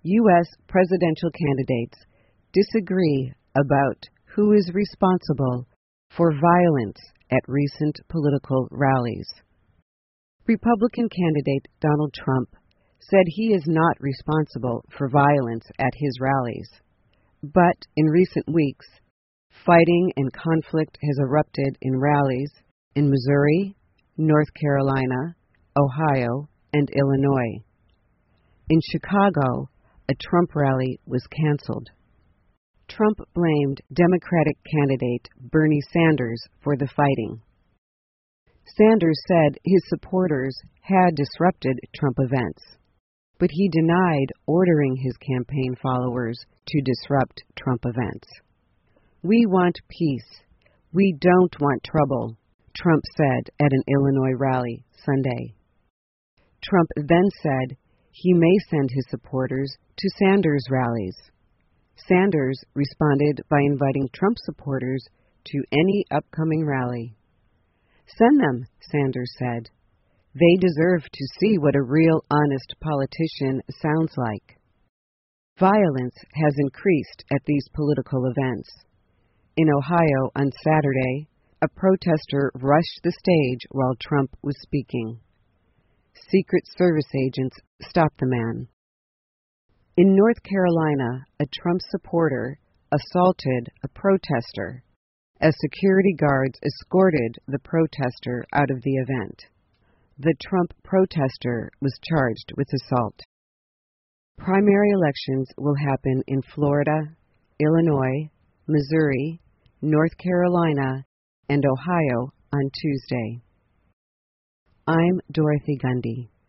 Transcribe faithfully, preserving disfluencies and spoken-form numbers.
U S presidential candidates disagree about who is responsible for violence at recent political rallies. Republican candidate Donald Trump said he is not responsible for violence at his rallies, but in recent weeks, fighting and conflict has erupted in rallies in Missouri, North Carolina, Ohio, and Illinois. In Chicago, a Trump rally was canceled. Trump blamed Democratic candidate Bernie Sanders for the fighting. Sanders said his supporters had disrupted Trump events, but he denied ordering his campaign followers to disrupt Trump events. "We want peace. We don't want trouble," Trump said at an Illinois rally Sunday. Trump then said he may send his supporters to Sanders rallies. Sanders responded by inviting Trump supporters to any upcoming rally. "Send them," Sanders said. "They deserve to see what a real, honest politician sounds like." Violence has increased at these political events. In Ohio on Saturday, a protester rushed the stage while Trump was speaking. Secret Service agents stopped the man. In North Carolina, a Trump supporter assaulted a protester as security guards escorted the protester out of the event. The Trump protester was charged with assault. Primary elections will happen in Florida, Illinois, Missouri, North Carolina, and Ohio on Tuesday. I'm Dorothy Gundy.